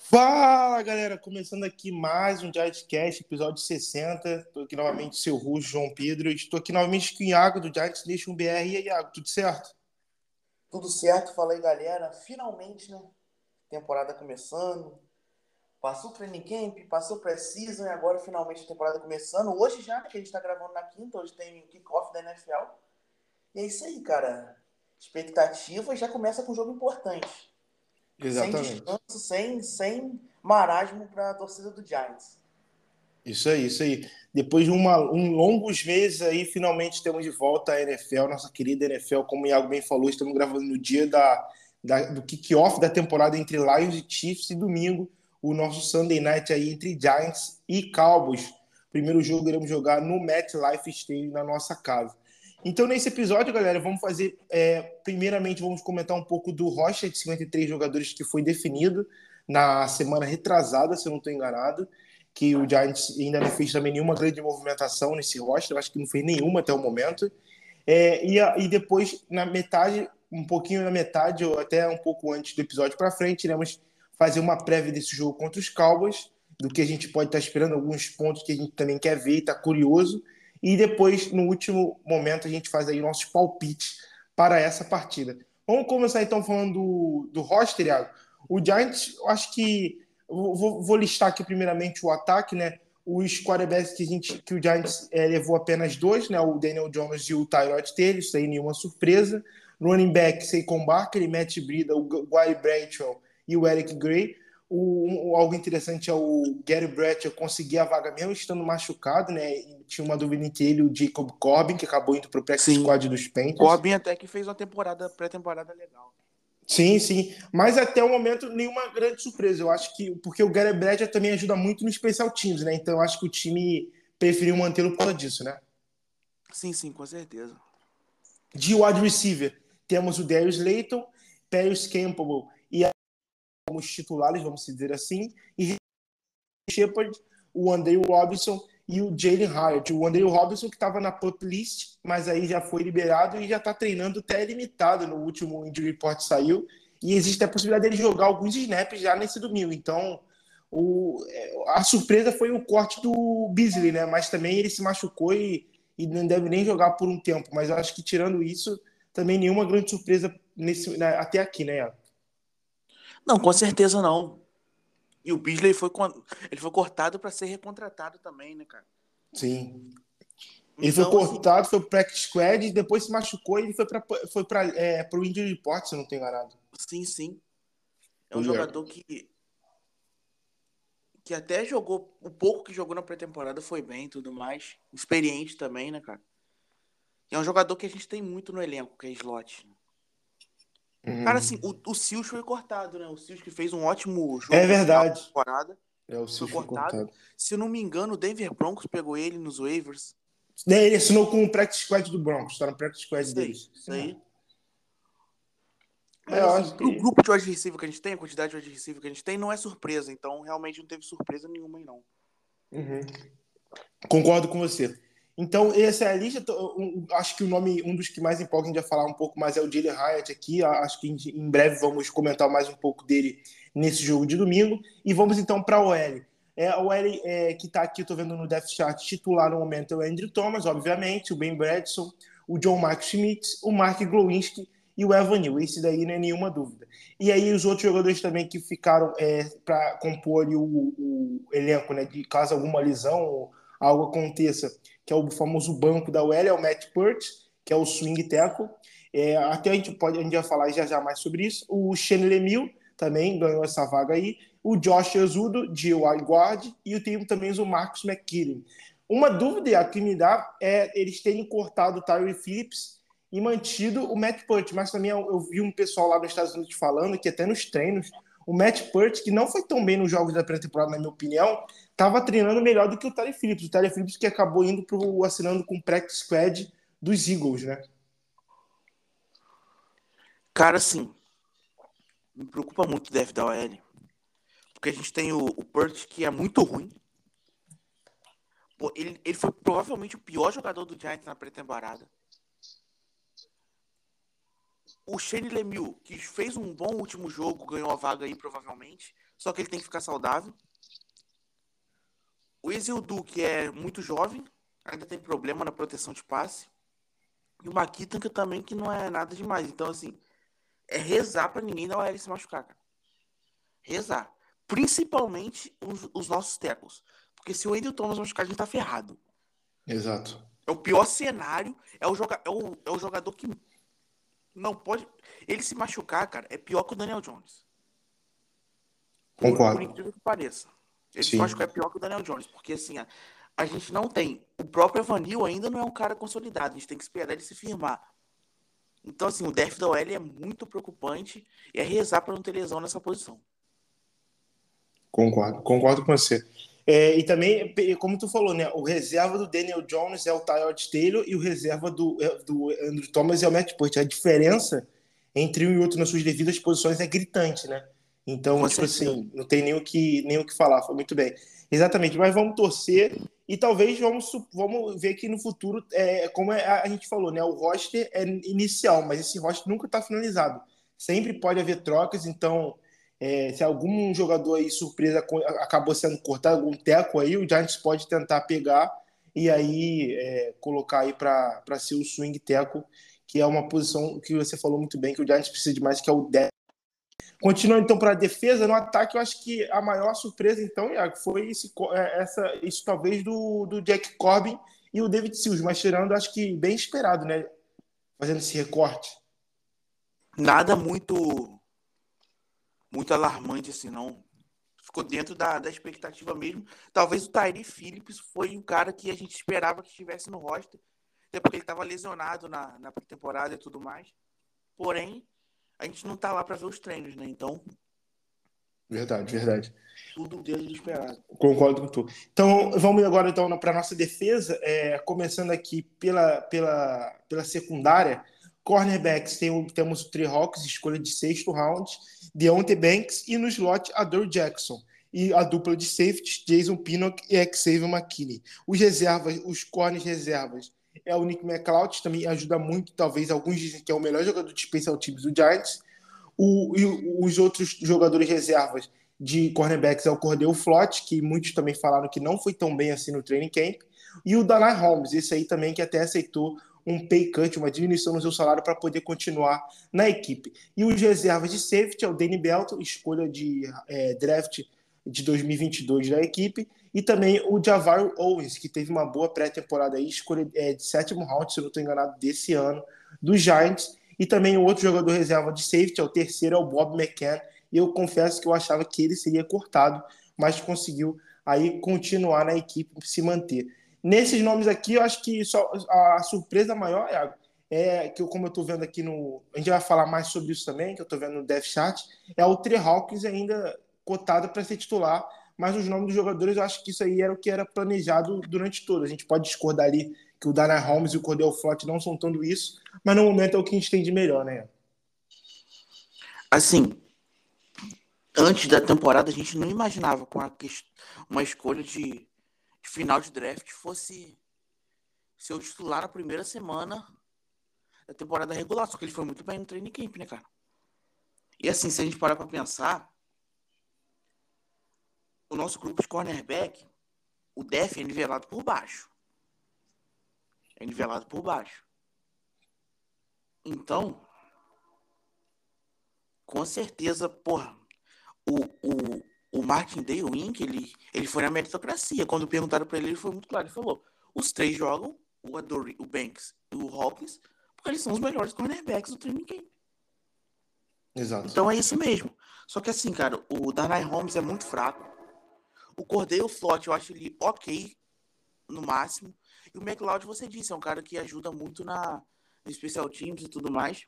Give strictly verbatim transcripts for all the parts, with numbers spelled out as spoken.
Fala, galera! Começando aqui mais um Giantscast, episódio sessenta. Estou aqui novamente, seu Russo, João Pedro. Estou aqui novamente com o Iago, do Giants Nation B R. E aí, Iago, tudo certo? Tudo certo, fala aí, galera. Finalmente, né? Temporada começando. Passou o training camp, passou o pré-season e agora finalmente a temporada começando. Hoje já, que a gente tá gravando na quinta, hoje tem o kickoff da N F L. E é isso aí, cara. Expectativa já começa com um jogo importante. Sem Exatamente. descanso, sem, sem marasmo pra torcida do Giants. Isso aí, isso aí. Depois de uma, um longos meses aí, finalmente temos de volta a N F L, nossa querida N F L. Como o Iago bem falou, estamos gravando no dia da, da, do kickoff da temporada entre Lions e Chiefs e domingo, o nosso Sunday Night aí entre Giants e Cowboys. Primeiro jogo iremos jogar no MetLife Stadium, na nossa casa. Então, nesse episódio, galera, vamos fazer... É, primeiramente, vamos comentar um pouco do roster de cinquenta e três jogadores que foi definido na semana retrasada, se eu não estou enganado, que o Giants ainda não fez também nenhuma grande movimentação nesse roster, eu acho que não fez nenhuma até o momento. É, e, a, e depois, na metade, um pouquinho na metade, ou até um pouco antes do episódio para frente, iremos fazer uma prévia desse jogo contra os Cowboys, do que a gente pode estar esperando, alguns pontos que a gente também quer ver e está curioso. E depois, no último momento, a gente faz aí nossos palpites para essa partida. Vamos começar então falando do, do roster, Iago. O Giants, eu acho que Vou, vou listar aqui primeiramente o ataque, né? Os quarterbacks que, a gente, que o Giants é, levou apenas dois, né? O Daniel Jones e o Tyrod Taylor, isso aí nenhuma surpresa. Running back, Saquon Barkley, Matt Breida, o Guy Bradshaw e o Eric Gray. O, um, algo interessante é o Gary Bradshaw conseguir a vaga mesmo estando machucado, né? E tinha uma dúvida entre ele e o Jacob Corbin, que acabou indo para o practice squad dos Panthers. Corbin até que fez uma temporada, pré-temporada legal. Sim, sim. Mas até o momento, nenhuma grande surpresa. Eu acho que. Porque o Gary Bradshaw também ajuda muito no Special Teams, né? Então eu acho que o time preferiu mantê-lo por causa disso, né? Sim, sim, com certeza. De wide receiver, temos o Darius Slayton, Paris Campbell e a- como os titulares, vamos dizer assim. E Shepard, o Andrew Robinson e o Jalen Hyatt. O Andrew Robinson que estava na pup list, mas aí já foi liberado e já está treinando até limitado. No último injury report saiu. E existe a possibilidade dele jogar alguns snaps já nesse domingo. Então, o, a surpresa foi o corte do Beasley, né? Mas também ele se machucou e, e não deve nem jogar por um tempo. Mas eu acho que tirando isso, também nenhuma grande surpresa nesse, né, até aqui, né, Iago? Não, com certeza não. E o Beasley foi, ele foi cortado para ser recontratado também, né, cara? Sim. Ele foi Então, assim, cortado, foi pro practice squad, depois se machucou e ele foi para foi pra, é, pro injury report, se eu não tenho enganado. sim, sim. É um O Iago. jogador que, que até jogou, o pouco que jogou na pré-temporada foi bem e tudo mais. Experiente também, né, cara? E é um jogador que a gente tem muito no elenco, que é slot. Cara, assim, Uhum. o, o Silas foi cortado, né? O Silas que fez um ótimo É jogo no final da verdade. temporada É, o foi Cis foi cortado. cortado. Se eu não me engano, o Denver Broncos pegou ele nos waivers. Né, ele assinou com o practice squad do Broncos, tá no practice squad Isso aí, deles. isso aí. É, Mas eu assim, acho pro que. grupo de wide receiver que a gente tem, a quantidade de wide receiver que a gente tem, não é surpresa. Então, realmente não teve surpresa nenhuma aí, não. Uhum. Concordo com você. Então, essa é a lista. Eu acho que o nome, um dos que mais empolga, a gente vai falar um pouco mais, é o Jalen Hyatt aqui. Acho que em breve vamos comentar mais um pouco dele nesse jogo de domingo. E vamos então para a O L. É, a O L é, que está aqui, estou vendo no depth chart, titular no momento é o Andrew Thomas, obviamente, o Ben Bradson, o John Mark Schmidt, o Mark Glowinski e o Evan Neal. Esse daí não é nenhuma dúvida. E aí os outros jogadores também que ficaram é, para compor ali o, o elenco, né, de caso alguma lesão algo aconteça, que é o famoso banco da U L, é o Matt Pert, que é o swing tackle. É, até a gente pode, a gente vai falar já já mais sobre isso. O Shane Lemieux também ganhou essa vaga aí. O Josh Azudo, de wide guard, e o tem também o Marcus McKinnon. Uma dúvida que me dá é eles terem cortado o Tyree Phillips e mantido o Matt Pert, mas também eu, eu vi um pessoal lá nos Estados Unidos falando que até nos treinos o Matt Pert, que não foi tão bem nos jogos da pré-temporada, na minha opinião, estava treinando melhor do que o Tyler Phillips. O Tyler Phillips que acabou indo pro, assinando com o practice squad dos Eagles, né? Cara, assim, me preocupa muito o D F da O L. Porque a gente tem o, o Pert, que é muito ruim. Pô, ele, ele foi provavelmente o pior jogador do Giants na pré-temporada. O Shane Lemieux, que fez um bom último jogo, ganhou a vaga aí, provavelmente. só que ele tem que ficar saudável. O Ezeudu, que é muito jovem, ainda tem problema na proteção de passe. E o Maquitan, que também que não é nada demais. Então, assim, é rezar pra ninguém da O L se machucar, cara. Rezar. Principalmente os, os nossos tackles. Porque se o Andrew Thomas machucar, a gente tá ferrado. Exato. É o pior cenário. É o, joga, é o, é o jogador que não pode... Ele se machucar, cara, é pior que o Daniel Jones. Por, por Concordo. incrível que pareça. Ele se Sim. machucar é pior que o Daniel Jones. Porque, assim, a, a gente não tem... O próprio Evanil ainda não é um cara consolidado. A gente tem que esperar ele se firmar. Então, assim, o def da O L é muito preocupante e é rezar para não ter lesão nessa posição. Concordo, concordo com você. É, e também, como tu falou, né? O reserva do Daniel Jones é o Tyrod Taylor e o reserva do, do Andrew Thomas é o Matt Purt. A diferença entre um e outro nas suas devidas posições é gritante, né? Então, Com tipo certeza. assim, não tem nem o que, nem o que falar. Foi muito bem. Exatamente, mas vamos torcer e talvez vamos, vamos ver que no futuro, é, como a gente falou, né? O roster é inicial, mas esse roster nunca está finalizado. Sempre pode haver trocas, então é, se algum jogador aí surpresa acabou sendo cortado, algum teco aí, o Giants pode tentar pegar e aí é, colocar aí para ser o swing teco, que é uma posição que você falou muito bem, que o Giants precisa de mais, que é o dez. Continuando então para a defesa, no ataque, eu acho que a maior surpresa, então, Iago, foi esse, essa, isso talvez do, do Jack Corbin e o David Sills, mas tirando, acho que bem esperado, né? Fazendo esse recorte. Nada muito muito alarmante assim, não. Ficou dentro da, da expectativa mesmo. Talvez o Tyree Phillips foi um cara que a gente esperava que estivesse no roster, até porque ele estava lesionado na, na pré-temporada e tudo mais. Porém, a gente não tá lá para ver os treinos, né? Então, Verdade, verdade. tudo dentro do esperado. Concordo com tu. Então, vamos agora então para a nossa defesa, é, começando aqui pela, pela, pela secundária. Cornerbacks, tem, temos o Trey Hawkins, escolha de sexto round, Deontay Banks e no slot, Adore Jackson. E a dupla de safeties, Jason Pinnock e Xavier McKinney. Os reservas, os corners reservas, é o Nick McCloud, também ajuda muito, talvez alguns dizem que é o melhor jogador de special teams do Giants. O, e os outros jogadores reservas de cornerbacks é o Cordell Flott, que muitos também falaram que não foi tão bem assim no training camp, e o Danai Holmes, esse aí também que até aceitou um pay cut, uma diminuição no seu salário para poder continuar na equipe. E os reservas de safety é o Danny Belton, escolha de é, draft de dois mil e vinte e dois da equipe, e também o Javario Owens, que teve uma boa pré-temporada aí, escolha é, de sétimo round, se eu não estou enganado, desse ano, dos Giants. E também o outro jogador reserva de safety, é o terceiro, é o Bob McCann, e eu confesso que eu achava que ele seria cortado, mas conseguiu aí continuar na equipe, se manter. Nesses nomes aqui, eu acho que só a surpresa maior é, é que, eu, como eu estou vendo aqui no... A gente vai falar mais sobre isso também, que eu estou vendo no Death Chat, é o Trey Hawkins ainda cotado para ser titular, mas os nomes dos jogadores, eu acho que isso aí era o que era planejado durante todo. A gente pode discordar ali que o Dana Holmes e o Cordell Flott não são tanto isso, mas no momento é o que a gente tem de melhor, né? Assim, antes da temporada, a gente não imaginava com uma, uma escolha de, de final de draft fosse ser o titular na primeira semana da temporada regular. Só que ele foi muito bem no training camp, né, cara? E assim, se a gente parar pra pensar, o nosso grupo de cornerback, o def é nivelado por baixo. É nivelado por baixo. Então, com certeza, porra, o, o, o Martin Day Wink, ele, ele foi na meritocracia. Quando perguntaram pra ele, ele foi muito claro. Ele falou, os três jogam, o Adore, o Banks e o Hawkins, porque eles são os melhores cornerbacks do training camp. Exato. Então é isso mesmo. Só que assim, cara, o Darnay Holmes é muito fraco. O Cordell Flott, eu acho ele ok, no máximo. E o McLeod, você disse, é um cara que ajuda muito na, no Special Teams e tudo mais.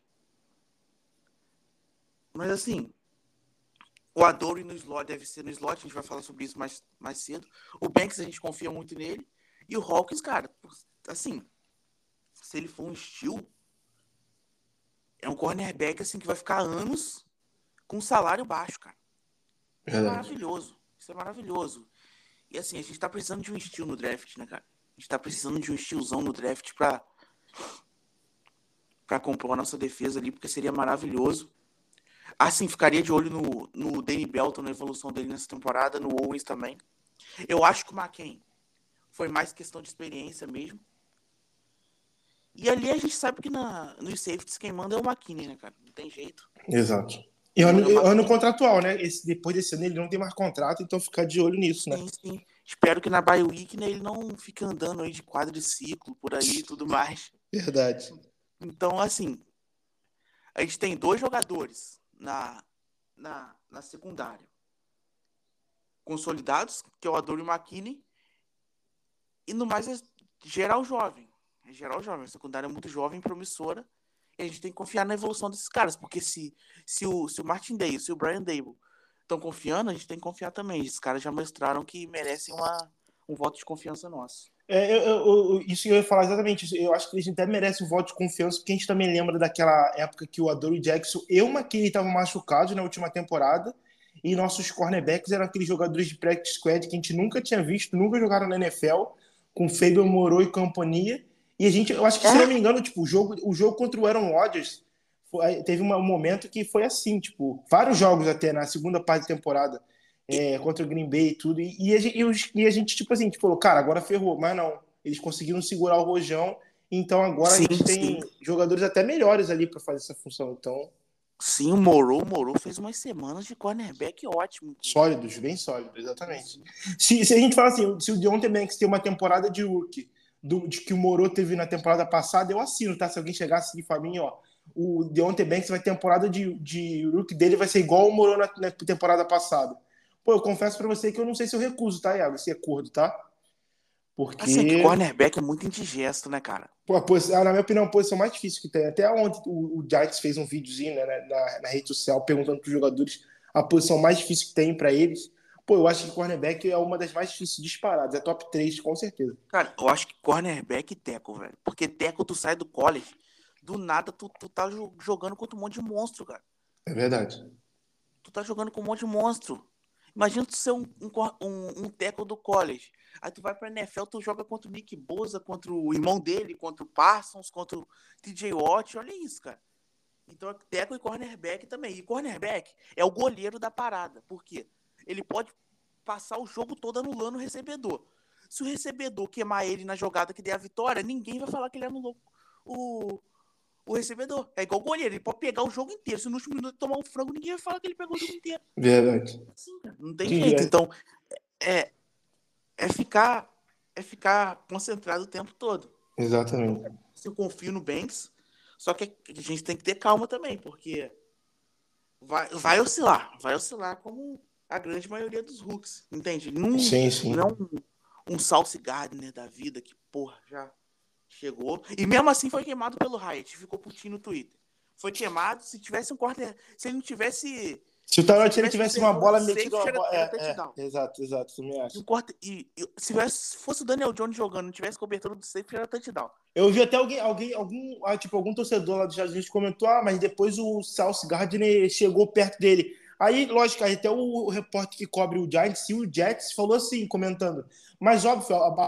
Mas assim, o Adore no slot deve ser no slot, a gente vai falar sobre isso mais, mais cedo. O Banks, a gente confia muito nele. E o Hawkins, cara, assim, se ele for um steal, é um cornerback assim que vai ficar anos com salário baixo, cara. Isso é maravilhoso. Isso é maravilhoso. E assim, a gente tá precisando de um steal no draft, né, cara? A gente tá precisando de um stealzão no draft pra, pra compor a nossa defesa ali, porque seria maravilhoso. Assim, ficaria de olho no, no Danny Belton, na evolução dele nessa temporada, no Owens também. Eu acho que o McCain foi mais questão de experiência mesmo. E ali a gente sabe que na, nos safeties quem manda é o McKinney, né, cara? Não tem jeito. Exato. E Quem ano, manda é o ano McKinney. contratual, né? Esse, depois desse ano ele não tem mais contrato, então ficar de olho nisso, né? Sim, sim. Espero que na bye week, né, ele não fique andando aí de quadriciclo por aí e tudo mais. Verdade. Então, assim, a gente tem dois jogadores na, na, na secundária consolidados, que é o Adoree McKinney, e no mais é geral jovem. É geral jovem. A secundária é muito jovem, promissora, e a gente tem que confiar na evolução desses caras, porque se, se, o, se o Martin Day, se o Brian Dable estão confiando, a gente tem que confiar também. Esses caras já mostraram que merecem uma, um voto de confiança nosso. É, eu, eu, eu, isso eu ia falar exatamente isso. Eu acho que a gente até merece o voto de confiança, porque a gente também lembra daquela época que o Adoree Jackson e o McKinney estavam machucados na última temporada, e nossos cornerbacks eram aqueles jogadores de practice squad que a gente nunca tinha visto, nunca jogaram na N F L, com Fabian Moreau e companhia. E a gente, eu acho que, se não me engano, tipo, o jogo, o jogo contra o Aaron Rodgers foi, teve uma, um momento que foi assim, tipo, vários jogos até na segunda parte da temporada. É, contra o Green Bay e tudo. E, e, a gente, e, a gente, tipo assim, tipo, falou, cara, agora ferrou. Mas não, eles conseguiram segurar o rojão. Então agora Sim, a gente tem sim. jogadores até melhores ali para fazer essa função. Então, Sim, o Moreau, o Moreau fez umas semanas de cornerback ótimo, inclusive. sólidos, bem sólidos, exatamente. Se, se a gente fala assim, se o Deontay Banks tem uma temporada de rookie do, de que o Moreau teve na temporada passada, eu assino, tá? Se alguém chegasse e falar mim, ó, o Deontay Banks vai ter temporada de, de rookie dele vai ser igual o Moreau na, na temporada passada. Pô, eu confesso para você que eu não sei se eu recuso, tá, Iago? Esse acordo, tá? Assim, é que Porque, cornerback é muito indigesto, né, cara? pô, a posição, na minha opinião, a posição mais difícil que tem. Até ontem o, o Giants fez um videozinho, né, na, na rede social perguntando para os jogadores a posição mais difícil que tem para eles. Pô, eu acho que cornerback é uma das mais difíceis disparadas. É top três com certeza. Cara, eu acho que cornerback e tackle, velho. Porque tackle tu sai do college, do nada tu, tu tá jogando contra um monte de monstro, cara. É verdade. Tu tá jogando com um monte de monstro. Imagina tu ser um, um, um, um tackle do college. Aí tu vai pra N F L, tu joga contra o Nick Bosa, contra o irmão dele, contra o Parsons, contra o T J Watt. Olha isso, cara. Então é tackle e cornerback também. E cornerback é o goleiro da parada. Por quê? Ele pode passar o jogo todo anulando o recebedor. Se o recebedor queimar ele na jogada que der a vitória, ninguém vai falar que ele anulou o, o recebedor. É igual o goleiro, ele pode pegar o jogo inteiro. Se no último minuto tomar um frango, ninguém vai falar que ele pegou o jogo inteiro. Verdade. Assim, cara, não tem Entendi. jeito. Então, é, é, ficar, é ficar concentrado o tempo todo. Exatamente. Então, se eu confio no Banks, só que a gente tem que ter calma também, porque vai, vai oscilar. Vai oscilar como a grande maioria dos hooks, entende? Não, Sim, sim. não é um, um Sauce Gardner da vida que, porra, já chegou. E mesmo assim foi queimado pelo Hyatt, ficou putinho no Twitter. Foi queimado, se tivesse um corner... Se ele não tivesse... Se o Tyrod Se ele tivesse uma bola metida, uma era, bola... era É, touchdown. é, exato, exato, também E, acho. o corte, e, e se tivesse, fosse o Daniel Jones jogando, não tivesse cobertura do safety, era touchdown. Eu vi até alguém, alguém algum, ah, tipo, algum torcedor lá dos Estados Unidos comentou, ah, mas depois o Sauce Gardner chegou perto dele. Aí, lógico, até o, o repórter que cobre o Giants e o Jets falou assim, comentando. Mas, óbvio, a,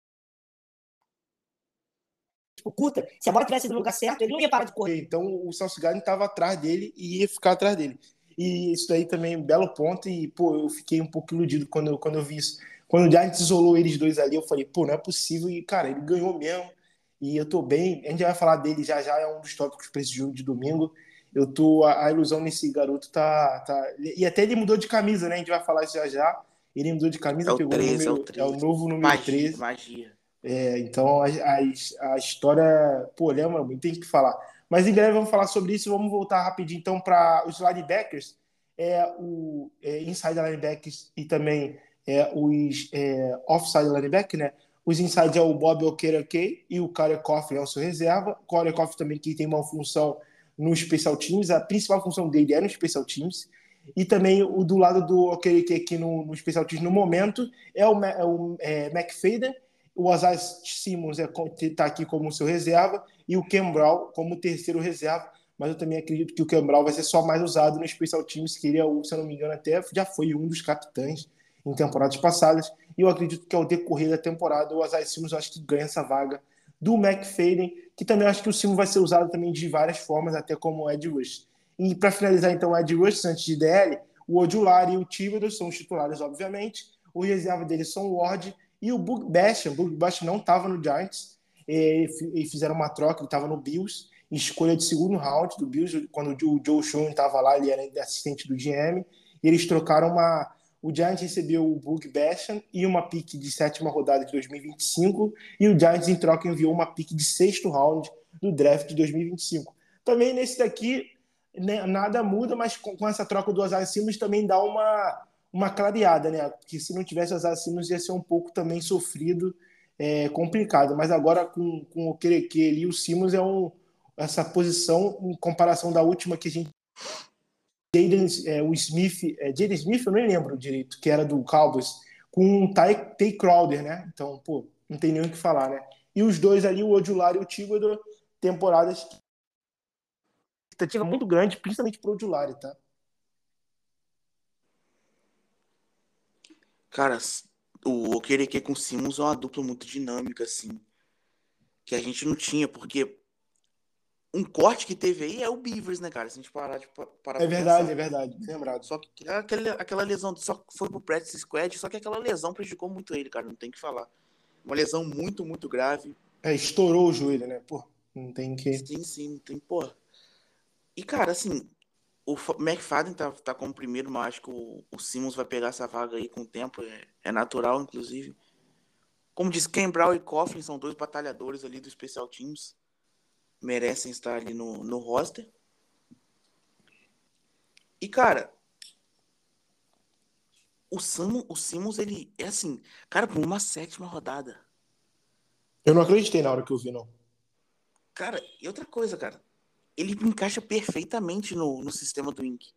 tipo, curta, se a bola tivesse no lugar certo, ele não ia parar de correr. Então o Sauce Gardner estava atrás dele e ia ficar atrás dele. E isso daí também é um belo ponto. E, pô, eu fiquei um pouco iludido quando eu, quando eu vi isso. Quando o Giants isolou eles dois ali, eu falei, pô, não é possível. E, cara, ele ganhou mesmo. E eu tô bem. A gente vai falar dele já já, é um dos tópicos para esse jogo de domingo. Eu tô. A, a ilusão nesse garoto tá, tá. E até ele mudou de camisa, né? A gente vai falar isso já já. Ele mudou de camisa, É o pegou o treze, é o número. É o treze. novo número Magia, treze. magia. É, então a, a, a história, pô, lembra muito, tem que falar. Mas em breve vamos falar sobre isso. Vamos voltar rapidinho então para os linebackers, é, o é, inside linebackers e também é, os é, offside linebackers, né? Os inside é o Bob Okereke e o Kyle Coffey é o seu reserva. O Kyle Coffey também que tem uma função no special teams, a principal função dele é no special teams. E também o do lado do Okereke aqui no, no special teams no momento é o, é o é, McFadden. O Isaiah Simmons está aqui como seu reserva e o Cam Brown como terceiro reserva, mas eu também acredito que o Cam Brown vai ser só mais usado no Special Teams, que ele, é, se eu não me engano, até já foi um dos capitães em temporadas passadas, e eu acredito que ao decorrer da temporada o Isaiah Simmons eu acho que ganha essa vaga do McFadden, que também acho que o Simmons vai ser usado também de várias formas, até como Ed Rush. E para finalizar, então, o Ed Rush, antes de D L, o Ojulari e o Thibodeau são os titulares, obviamente. O reserva deles são o Ward e o Book Basham. O Book Basham não estava no Giants, e, e fizeram uma troca, ele estava no Bills, escolha de segundo round do Bills, quando o Joe Schoen estava lá, ele era assistente do G M, e eles trocaram uma... O Giants recebeu o Book Basham e uma pick de sétima rodada de dois mil e vinte e cinco, e o Giants, em troca, enviou uma pick de sexto round do draft de dois mil e vinte e cinco. Também nesse daqui, né, nada muda, mas com, com essa troca do Isaiah Simmons também dá uma, uma clareada, né? Porque se não tivesse o Isaiah Simmons ia ser um pouco também sofrido, é, complicado. Mas agora com, com o Kereke ali, o Simmons é um, essa posição em comparação da última que a gente... Jaden, é, o Smith, é, Jaden Smith, eu nem lembro direito, que era do Cowboys, com o Ty, Ty Crowder, né? Então, pô, não tem nem o que falar, né? E os dois ali, o Ojulari e o Thibodeau, temporadas que expectativa muito grande, principalmente pro Ojulari, tá? Cara, o Okereke com o Simmons é uma dupla muito dinâmica, assim, que a gente não tinha, porque um corte que teve aí é o Beavers, né, cara? Se a gente parar de parar É pra verdade, pensar. é verdade, lembrado. Só que aquela, aquela lesão só foi pro practice squad, só que aquela lesão prejudicou muito ele, cara, não tem o que falar. Uma lesão muito, muito grave. É, estourou o joelho, né? Pô, não tem que... Sim, sim, não tem, porra. E, cara, assim, o McFadden tá, tá como primeiro, mas acho que o, o Simmons vai pegar essa vaga aí com o tempo, é, é natural, inclusive. Como diz, Ken Brown e Coughlin são dois batalhadores ali do Special Teams, merecem estar ali no, no roster. E, cara, o, Sam, o Simmons, ele é assim, cara, por uma sétima rodada. Eu não acreditei na hora que eu vi, não. Cara, e outra coisa, cara, ele encaixa perfeitamente no, no sistema do Wink.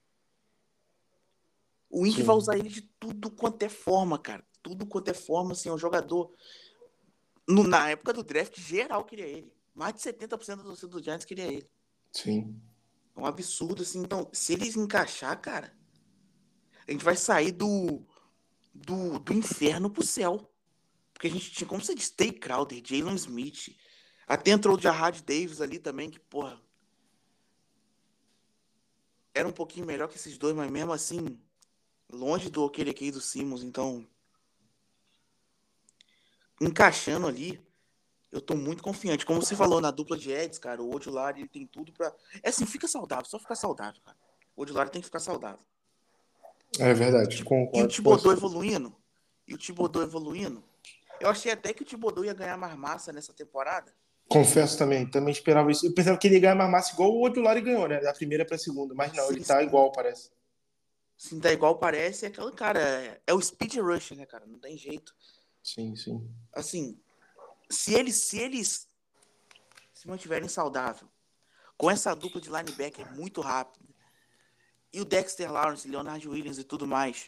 O Wink vai usar ele de tudo quanto é forma, cara. Tudo quanto é forma, assim, é um jogador... No, na época do draft, geral queria ele. Mais de setenta por cento da torcida do Giants queria ele. Sim. É um absurdo, assim. Então, se eles encaixar, cara, a gente vai sair do, do, do inferno pro céu. Porque a gente tinha, como você disse, Tay Crowder, Jalen Smith. Até entrou o Jahad Davis ali também, que, porra, era um pouquinho melhor que esses dois, mas mesmo assim, longe do Okereke e do Simmons. Então, encaixando ali, eu tô muito confiante. Como você falou na dupla de Eds, cara, o Ojulari, ele tem tudo pra... É assim, fica saudável, só ficar saudável, cara. O Ojulari tem que ficar saudável. É verdade, E o concordo. Thibodeau evoluindo, e o Thibodeau evoluindo, eu achei até que o Thibodeau ia ganhar mais massa nessa temporada. Confesso também, também esperava isso. Eu pensava que ele ia ganhar mais massa igual o Ojulari ganhou, né? Da primeira pra segunda, mas não, Sim, ele tá sim. igual, parece. Sim, tá igual parece, é aquele cara, é, é o speed rush, né, cara? Não tem jeito. Sim, sim. Assim, se eles, se eles se mantiverem saudável, com essa dupla de linebacker muito rápida, e o Dexter Lawrence, Leonard Williams e tudo mais,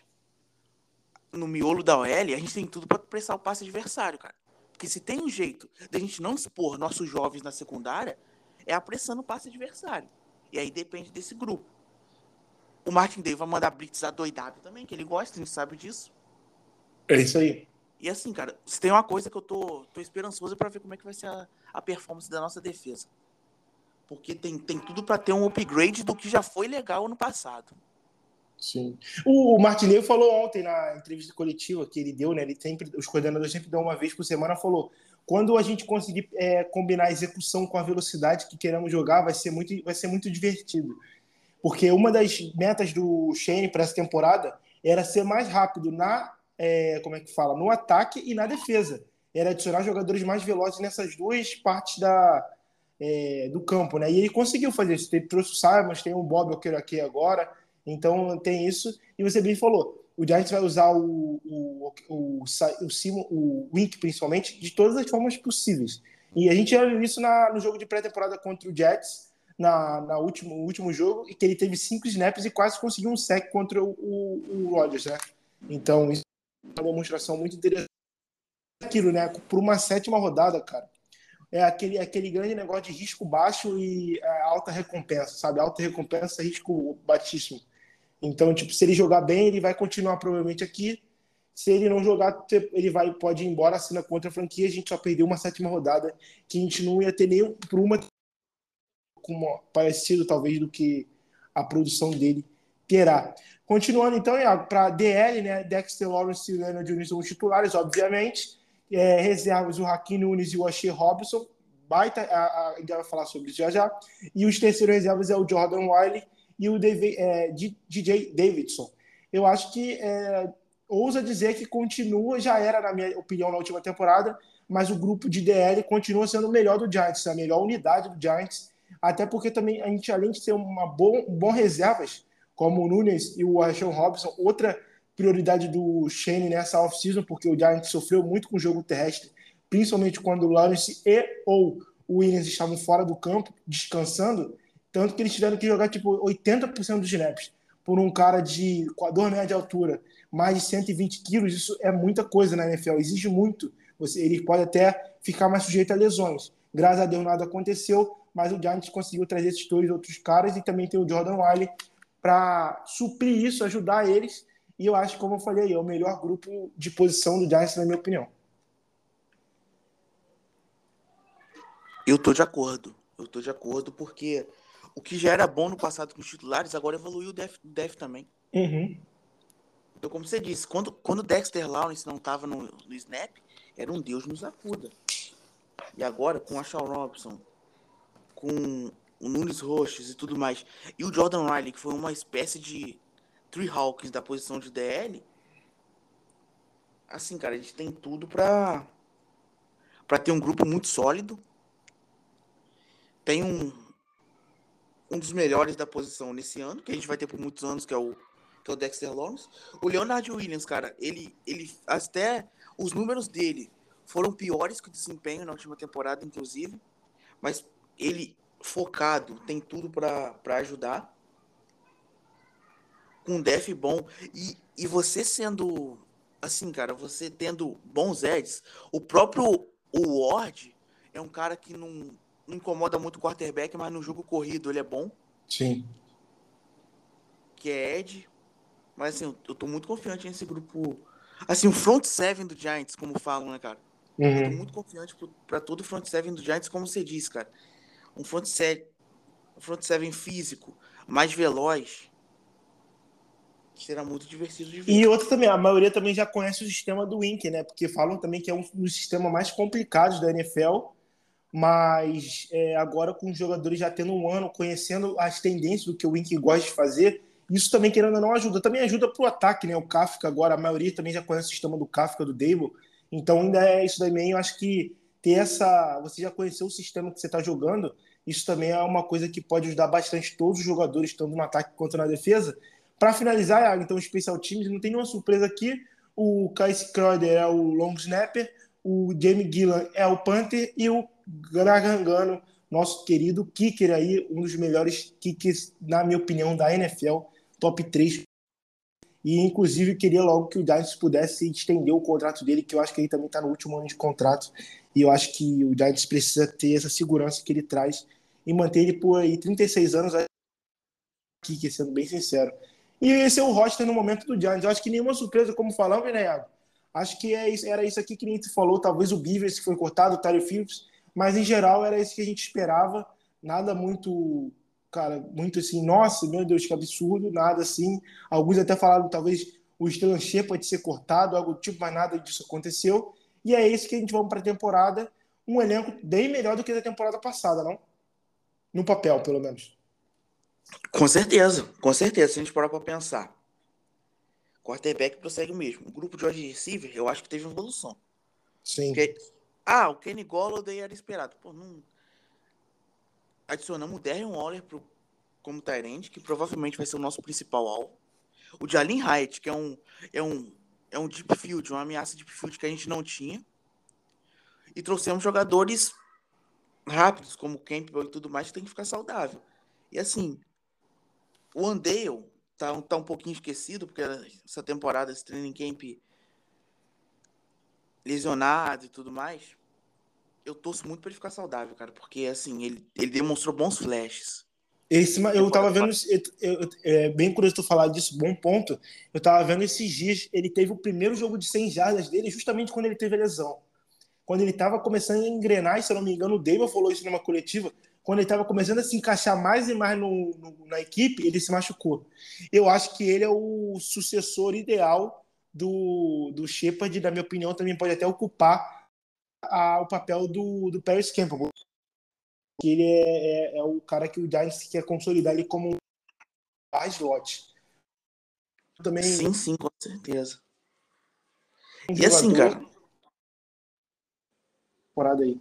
no miolo da O L, a gente tem tudo para pressar o passe adversário, cara. Porque se tem um jeito da gente não expor nossos jovens na secundária, é apressando o passe adversário. E aí depende desse grupo. O Martin Day vai mandar blitz adoidado também, que ele gosta, a gente sabe disso. É isso aí. E assim, cara, se tem uma coisa que eu tô, tô esperançoso para ver como é que vai ser a, a performance da nossa defesa. Porque tem, tem tudo para ter um upgrade do que já foi legal ano passado. Sim. O, o Martinelli falou ontem na entrevista coletiva que ele deu, né? Ele sempre, os coordenadores sempre dão uma vez por semana, falou: quando a gente conseguir é, combinar a execução com a velocidade que queremos jogar, vai ser muito, vai ser muito divertido. Porque uma das metas do Shane para essa temporada era ser mais rápido na, é, como é que fala, no ataque e na defesa. Era adicionar jogadores mais velozes nessas duas partes da, é, do campo, né? E ele conseguiu fazer isso. Ele trouxe o Simons, tem o Bob aqui agora. Então tem isso. E você bem falou, o Giants vai usar o, o, o, o, Simon, o Wink, principalmente, de todas as formas possíveis. E a gente já viu isso na, no jogo de pré-temporada contra o Jets, na, na último, último jogo, e que ele teve cinco snaps e quase conseguiu um sack contra o, o, o Rodgers, né? Então, isso é uma demonstração muito interessante. Aquilo, né? Por uma sétima rodada, cara. É aquele, aquele grande negócio de risco baixo e é, alta recompensa, sabe? Alta recompensa, risco baixíssimo. Então, tipo, se ele jogar bem, ele vai continuar provavelmente aqui. Se ele não jogar, ele vai, pode ir embora, assina contra a franquia. A gente só perdeu uma sétima rodada que a gente não ia ter nem por uma como parecido, talvez, do que a produção dele terá. Continuando então, Iago, para D L, né, Dexter Lawrence e Leonard Jones são os titulares, obviamente. É, reservas, o Hakeem Nunes e o Asher Robinson. Baita, a, a, a gente vai falar sobre isso já já. E os terceiros reservas é o Jordan Wiley e o David, é, D J Davidson. Eu acho que é, ousa dizer que continua, já era, na minha opinião, na última temporada, mas o grupo de D L continua sendo o melhor do Giants, a melhor unidade do Giants, até porque também a gente, além de ser uma boa, um bom reservas, como o Nunes e o Rashawn Robinson, outra prioridade do Shane nessa off-season, porque o Giants sofreu muito com o jogo terrestre, principalmente quando o Lawrence e ou o Williams estavam fora do campo, descansando, tanto que eles tiveram que jogar tipo oitenta por cento dos snaps. Por um cara de dois metros de altura, mais de cento e vinte quilos, isso é muita coisa na N F L, exige muito. Você, ele pode até ficar mais sujeito a lesões. Graças a Deus nada aconteceu, mas o Giants conseguiu trazer esses dois outros caras e também tem o Jordan Wiley para suprir isso, ajudar eles. E eu acho, como eu falei, é o melhor grupo de posição do Giants, na minha opinião. Eu tô de acordo. Eu tô de acordo porque o que já era bom no passado com os titulares, agora evoluiu o Def, Def também. Uhum. Então, como você disse, quando, quando o Dexter Lawrence não tava no, no snap, era um Deus nos acuda. E agora, com a Shawn Robinson, com o Nunes Roches e tudo mais, e o Jordan Riley, que foi uma espécie de Trey Hawkins da posição de D L, assim, cara, a gente tem tudo pra, pra ter um grupo muito sólido. Tem um, um dos melhores da posição nesse ano, que a gente vai ter por muitos anos, que é o, que é o Dexter Lawrence. O Leonard Williams, cara, ele, ele até os números dele foram piores que o desempenho na última temporada, inclusive, mas ele focado, tem tudo para ajudar, com um def bom, e, e você sendo, assim, cara, você tendo bons edges, o próprio o Ward é um cara que não, não incomoda muito o quarterback, mas no jogo corrido ele é bom. Sim. Que é Ed, mas assim, eu, eu tô muito confiante nesse grupo, assim, o front seven do Giants, como falam, né, cara? Uhum. Eu tô muito confiante para todo o front seven do Giants, como você disse, cara. Um front seven, um front seven físico, mais veloz, será muito divertido de ver. E outra também, a maioria também já conhece o sistema do Wink, né? Porque falam também que é um dos sistemas mais complicados da N F L, mas é, agora com os jogadores já tendo um ano, conhecendo as tendências do que o Wink gosta de fazer, isso também, querendo ou não, ajuda. Também ajuda para o ataque, né? O Kafka agora, a maioria também já conhece o sistema do Kafka, do Dable, então ainda é isso também, eu acho que ter essa... Você já conheceu o sistema que você está jogando, isso também é uma coisa que pode ajudar bastante todos os jogadores, tanto no ataque quanto na defesa. Para finalizar, então, o Special Teams, não tem nenhuma surpresa aqui. O Kais Crowder é o long snapper, o Jamie Gillan é o punter e o Garagano, nosso querido kicker aí, um dos melhores kickers, na minha opinião, da N F L, top três. E, inclusive, queria logo que o Giants pudesse estender o contrato dele, que eu acho que ele também está no último ano de contrato. E eu acho que o Giants precisa ter essa segurança que ele traz e manter ele por aí trinta e seis anos aqui, sendo bem sincero. E esse é o roster no momento do Giants. Eu acho que nenhuma surpresa, como falamos, né, Iago? Acho que é isso, era isso aqui que a gente falou. Talvez o Beavers que foi cortado, o Tyler Phillips, mas em geral era isso que a gente esperava. Nada muito, cara, muito assim, nossa, meu Deus, que absurdo, nada assim. Alguns até falaram talvez o Stellan Shepard ser cortado, algo do tipo, mas nada disso aconteceu. E é isso que a gente vai para a temporada. Um elenco bem melhor do que da temporada passada, não? No papel, pelo menos. Com certeza, com certeza, se a gente parar pra pensar. Quarterback prossegue o mesmo. O grupo de wide receiver, eu acho que teve uma evolução. Sim. Porque, ah, o Kenny Golladay era esperado. Pô, não... Adicionamos o Darren Waller pro, como tight end, que provavelmente vai ser o nosso principal alvo. O Jalin Hyatt, que é um, é um, é um deep field, uma ameaça deep field que a gente não tinha. E trouxemos jogadores rápidos, como o Campbell e tudo mais, que tem que ficar saudável. E assim, o Andale tá, tá um pouquinho esquecido, porque essa temporada, esse training camp lesionado e tudo mais. Eu torço muito pra ele ficar saudável, cara, porque assim, ele, ele demonstrou bons flashes. Esse, eu tava vendo, eu, eu, é bem curioso tu falar disso, bom ponto. Eu tava vendo esses dias, ele teve o primeiro jogo de cem jardas dele justamente quando ele teve a lesão. Quando ele tava começando a engrenar, e se eu não me engano, o David falou isso numa coletiva, quando ele estava começando a se encaixar mais e mais no, no, na equipe, ele se machucou. Eu acho que ele é o sucessor ideal do, do Shepard, na minha opinião, também pode até ocupar a, o papel do, do Paris Campbell, que ele é, é, é o cara que o Giants quer consolidar ele como um slot. Também sim, sim, com certeza. um E assim, cara, temporada aí.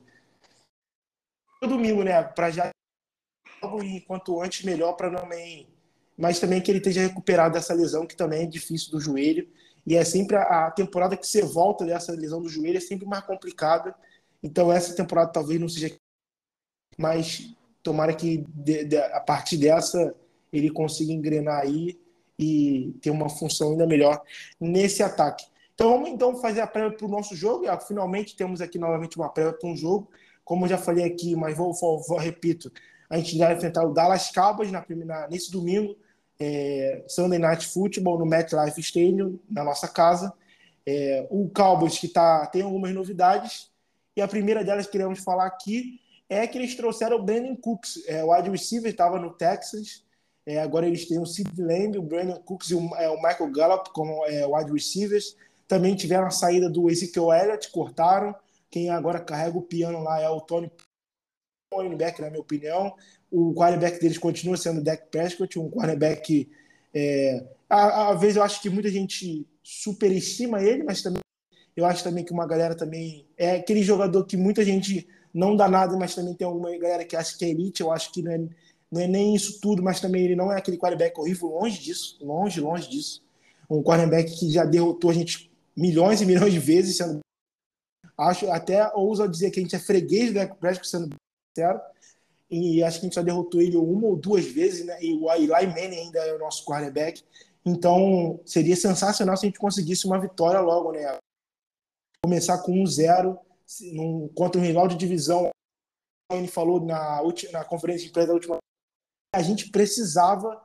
Domingo, né? Para já e quanto antes melhor para também, mas também que ele esteja recuperado dessa lesão que também é difícil do joelho e é sempre a, a temporada que você volta dessa lesão do joelho é sempre mais complicada. Então essa temporada talvez não seja, mas tomara que de, de, a partir dessa ele consiga engrenar aí e ter uma função ainda melhor nesse ataque. Então vamos então fazer a prévia para o nosso jogo. E, ó, finalmente temos aqui novamente uma prévia para um jogo. Como eu já falei aqui, mas vou, vou, vou repito, a gente vai enfrentar o Dallas Cowboys na, na, nesse domingo, é, Sunday Night Football no MetLife Stadium, na nossa casa. É, o Cowboys que tá, tem algumas novidades e a primeira delas que queremos falar aqui é que eles trouxeram o Brandon Cooks, é, o wide receiver estava no Texas, é, agora eles têm o Sid Lamb, o Brandon Cooks e o, é, o Michael Gallup como é, wide receivers. Também tiveram a saída do Ezekiel Elliott, cortaram. Quem agora carrega o piano lá é o Tony Linebacker, na minha opinião. O quarterback deles continua sendo o Dak Prescott, um quarterback que é, às vezes eu acho que muita gente superestima ele, mas também eu acho também que uma galera também é aquele jogador que muita gente não dá nada, mas também tem alguma galera que acha que é elite. Eu acho que não é, não é nem isso tudo, mas também ele não é aquele quarterback horrível, longe disso, longe, longe disso. Um quarterback que já derrotou a gente milhões e milhões de vezes, sendo, acho, até ouso dizer que a gente é freguês do Dak Prescott, sendo sincero, e acho que a gente já derrotou ele uma ou duas vezes, né? E o Eli Manning ainda é o nosso quarterback. Então, seria sensacional se a gente conseguisse uma vitória logo, né? Começar com um zero num, contra um rival de divisão. Ele falou na, última, na conferência de imprensa da última, a gente precisava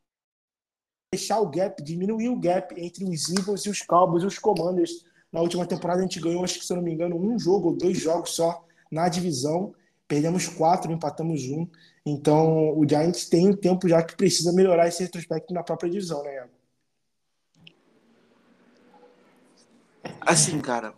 deixar o gap, diminuir o gap entre os Eagles e os Cowboys e os Commanders. Na última temporada a gente ganhou, acho que se eu não me engano, um jogo ou dois jogos só na divisão. Perdemos quatro, empatamos um. Então o Giants tem um tempo já que precisa melhorar esse retrospecto na própria divisão, né, Iago? assim, cara,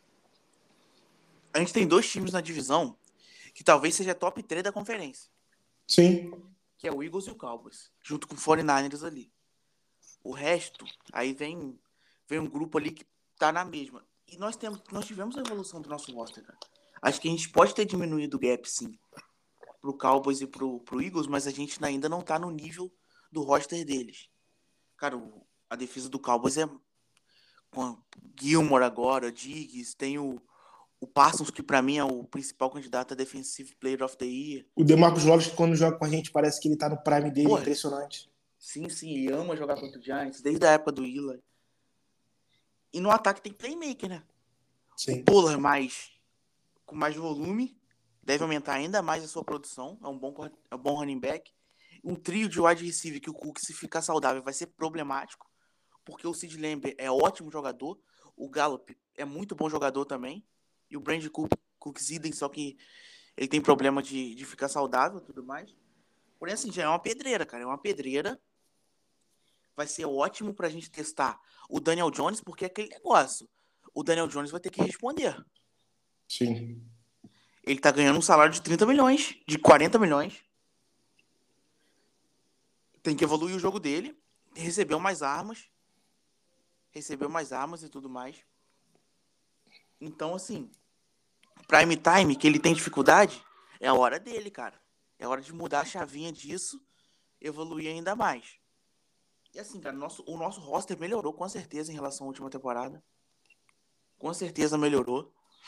a gente tem dois times na divisão que talvez seja top três da conferência. Sim. Que é o Eagles e o Cowboys, junto com o quarenta e nine ers ali. O resto, aí vem, vem um grupo ali que tá na mesma. E nós, temos, nós tivemos a evolução do nosso roster, cara. Acho que a gente pode ter diminuído o gap, sim, pro Cowboys e pro, pro Eagles, mas a gente ainda não tá no nível do roster deles. Cara, o, a defesa do Cowboys é com Gilmore agora, Diggs, tem o, o Parsons, que pra mim é o principal candidato a Defensive Player of the Year. O DeMarcus Lawrence, quando joga com a gente, parece que ele tá no prime dele. Pô, impressionante. Sim, sim, ele ama jogar contra o Giants, desde a época do Eli. E no ataque tem playmaker, né? Sim. O Pollard mais, com mais volume, deve aumentar ainda mais a sua produção. É um bom, é um bom running back. Um trio de wide receiver que o Cook, se ficar saudável, vai ser problemático, porque o Sid Lamb é ótimo jogador, o Gallup é muito bom jogador também, e o Brandon Cook, Cooks idem, só que ele tem problema de, de ficar saudável e tudo mais. Porém, assim, já é uma pedreira, cara. É uma pedreira. Vai ser ótimo pra gente testar o Daniel Jones, porque é aquele negócio. O Daniel Jones vai ter que responder. Sim. Ele tá ganhando um salário de trinta milhões, de quarenta milhões. Tem que evoluir o jogo dele. Recebeu mais armas. Recebeu mais armas e tudo mais. Então, assim, prime time, que ele tem dificuldade, é a hora dele, cara. É a hora de mudar a chavinha disso, evoluir ainda mais. E assim, cara, nosso, o nosso roster melhorou com certeza em relação à última temporada. Com certeza melhorou.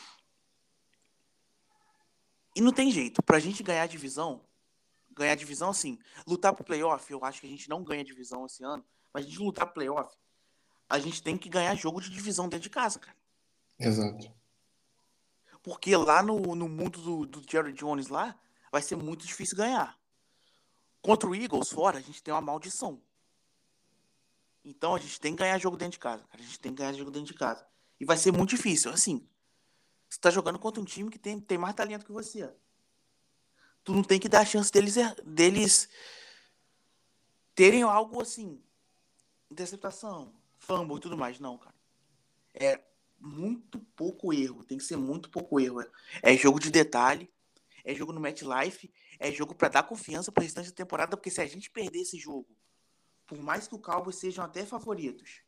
E não tem jeito. Pra gente ganhar a divisão, ganhar a divisão, assim, lutar pro playoff, eu acho que a gente não ganha a divisão esse ano, mas a gente lutar pro playoff, a gente tem que ganhar jogo de divisão dentro de casa, cara. Exato. Porque lá no, no mundo do, do Jerry Jones lá, vai ser muito difícil ganhar. Contra o Eagles, fora, a gente tem uma maldição. Então a gente tem que ganhar jogo dentro de casa. A gente tem que ganhar jogo dentro de casa. E vai ser muito difícil. Assim, você tá jogando contra um time que tem, tem mais talento que você. tu não tem que dar a chance deles, deles terem algo assim, interceptação, fumble e tudo mais. Não, cara. É muito pouco erro. Tem que ser muito pouco erro. É jogo de detalhe. É jogo no MetLife. É jogo pra dar confiança pro restante da temporada. Porque se a gente perder esse jogo, por mais que o Cowboys sejam até favoritos,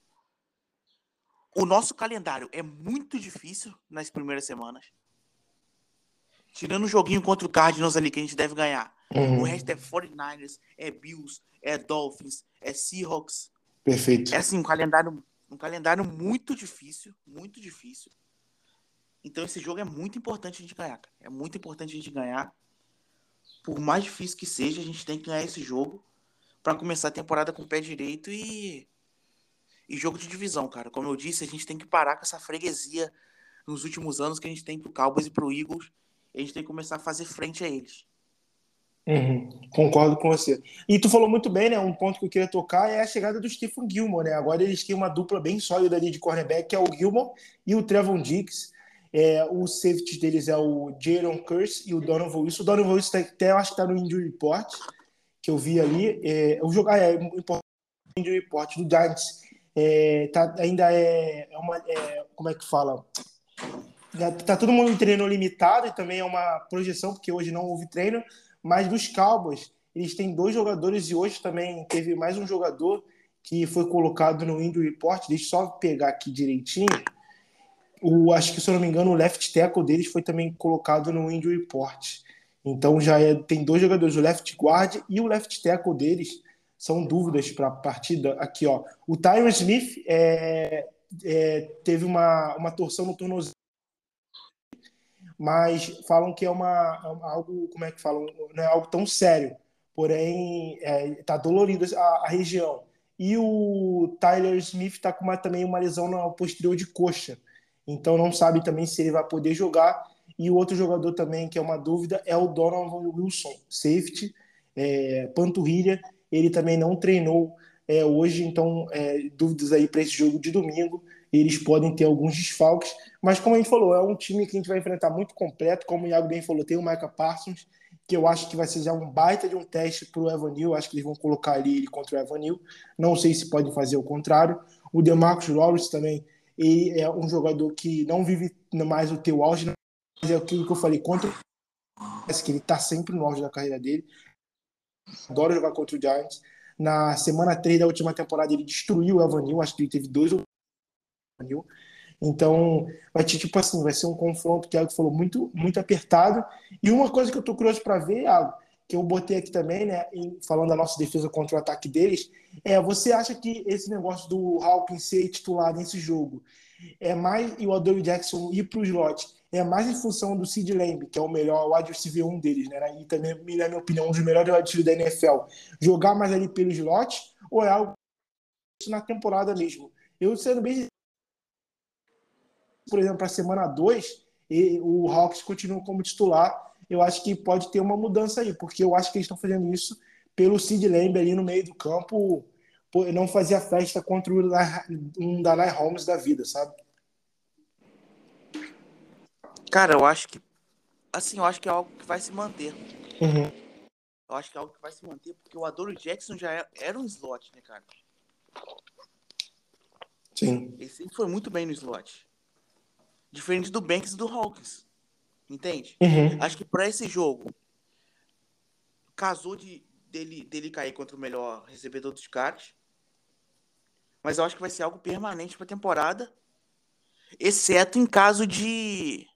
o nosso calendário é muito difícil nas primeiras semanas. Tirando o joguinho contra o Cardinals ali que a gente deve ganhar. Uhum. O resto é forty-niners, é Bills, é Dolphins, é Seahawks. Perfeito. É assim, um calendário, um calendário muito difícil, muito difícil. Então esse jogo é muito importante a gente ganhar, cara. É muito importante a gente ganhar. Por mais difícil que seja, a gente tem que ganhar esse jogo para começar a temporada com o pé direito e... e jogo de divisão, cara. Como eu disse, a gente tem que parar com essa freguesia nos últimos anos que a gente tem pro Cowboys e pro Eagles. A gente tem que começar a fazer frente a eles. Uhum, concordo com você. E tu falou muito bem, né? Um ponto que eu queria tocar é a chegada do Stephen Gilmore, né? Agora eles têm uma dupla bem sólida ali de cornerback, que é o Gilmore e o Trevon Diggs. É, o safety deles é o Jalen Kearse e o Donovan Wilson. O Donovan Wilson até eu acho que tá no injury report, que eu vi ali. É, o jogo, ah, é importante o injury report do Giants. É, tá, ainda é, é uma. É, como é que fala? Tá todo mundo em treino limitado e também é uma projeção, porque hoje não houve treino, mas dos Cowboys, eles têm dois jogadores e hoje também teve mais um jogador que foi colocado no injury report. Deixa eu só pegar aqui direitinho. O, acho que, se eu não me engano, o left tackle deles foi também colocado no injury report. Então já é, tem dois jogadores, o left guard e o left tackle deles são dúvidas para a partida. Aqui, ó. O Tyron Smith é, é, teve uma, uma torção no tornozelo, mas falam que é uma algo, como é que falam, não é algo tão sério, porém é, tá dolorido a, a região. E o Tyler Smith está com uma, também uma lesão no posterior de coxa, então não sabe também se ele vai poder jogar. E o outro jogador também que é uma dúvida é o Donovan Wilson, safety, é, panturrilha, ele também não treinou é, hoje, então é, dúvidas aí para esse jogo de domingo. Eles podem ter alguns desfalques, mas como a gente falou, é um time que a gente vai enfrentar muito completo, como o Iago bem falou, tem o Micah Parsons, que eu acho que vai ser já um baita de um teste para o Evan Neal, acho que eles vão colocar ali ele contra o Evan Neal, não sei se podem fazer o contrário. O DeMarcus Lawrence também, ele é um jogador que não vive mais o teu auge, mas é aquilo que eu falei, contra o que ele está sempre no auge da carreira dele, adora jogar contra o Giants. Na semana três da última temporada ele destruiu o Evan Neal, acho que ele teve dois ou então, vai ter, tipo assim, vai ser um confronto que o Iago falou muito, muito apertado. E uma coisa que eu tô curioso para ver, Iago, que eu botei aqui também, né, em, falando da nossa defesa contra o ataque deles, é, você acha que esse negócio do Hawkins ser titular nesse jogo é mais, e o Adoree Jackson ir pro slot, é mais em função do Sid Lamb, que é o melhor wide receiver um deles, né, e também, na minha opinião, um dos melhores wide receivers da N F L, jogar mais ali pelo slot, ou é algo na temporada mesmo? Eu, sendo bem, por exemplo, para a semana dois, o Hawks continua como titular. Eu acho que pode ter uma mudança aí, porque eu acho que eles estão fazendo isso pelo Sid Lamb ali no meio do campo, não fazer a festa contra um Dalai Holmes da vida, sabe? Cara, eu acho que assim, eu acho que é algo que vai se manter. Uhum. Eu acho que é algo que vai se manter, porque o Adoree Jackson já era, era um slot, né, cara? Sim. Ele sempre foi muito bem no slot. Diferente do Banks e do Hawkins. Entende? Uhum. Acho que para esse jogo, casou de, dele, dele cair contra o melhor recebedor dos caras. Mas eu acho que vai ser algo permanente para a temporada. Exceto em caso de...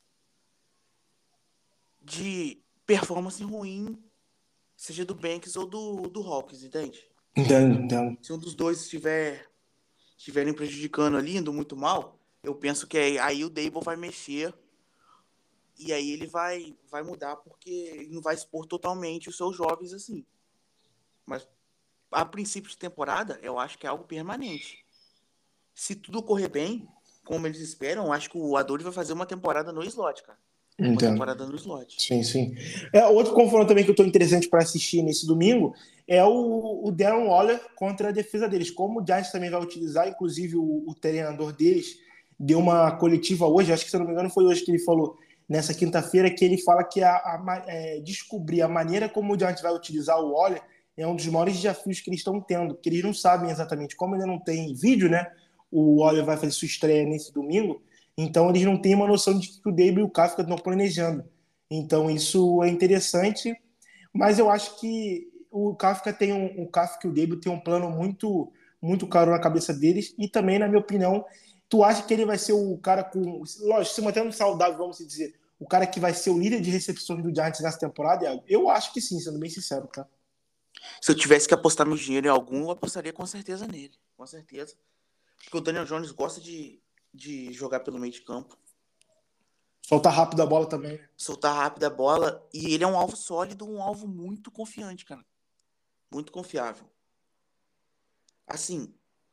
de performance ruim, seja do Banks ou do, do Hawkins, entende? Entendo, entendo. Se um dos dois estiver estiverem prejudicando ali, indo muito mal, eu penso que aí, aí o Dable vai mexer e aí ele vai, vai mudar, porque ele não vai expor totalmente os seus jovens assim. Mas a princípio de temporada, eu acho que é algo permanente. Se tudo correr bem, como eles esperam, eu acho que o Adoree vai fazer uma temporada no slot, cara. Uma Entendo. temporada no slot. Sim, sim. É, outro confronto também que eu estou interessante para assistir nesse domingo é o, o Darren Waller contra a defesa deles. Como o Giants também vai utilizar, inclusive o, o treinador deles deu uma coletiva hoje, acho que, se eu não me engano, foi hoje que ele falou nessa quinta-feira, que ele fala que a, a é, descobrir a maneira como o Giants vai utilizar o Waller é um dos maiores desafios que eles estão tendo, porque eles não sabem exatamente, como ainda não tem vídeo, né? O Waller vai fazer sua estreia nesse domingo, então eles não têm uma noção de que o Dable e o Kafka estão planejando. Então isso é interessante, mas eu acho que o Kafka tem um, o Kafka e o Dable tem um plano muito, muito claro na cabeça deles, e também, na minha opinião, tu acha que ele vai ser o cara com, lógico, se mantendo saudável, vamos dizer, o cara que vai ser o líder de recepções do Giants nessa temporada, Iago? Eu acho que sim, sendo bem sincero, tá? Se eu tivesse que apostar meu dinheiro em algum, eu apostaria com certeza nele. Com certeza. Porque o Daniel Jones gosta de, de jogar pelo meio de campo. Soltar rápido a bola também, né? Soltar rápido a bola. E ele é um alvo sólido, um alvo muito confiante, cara. Muito confiável. Assim,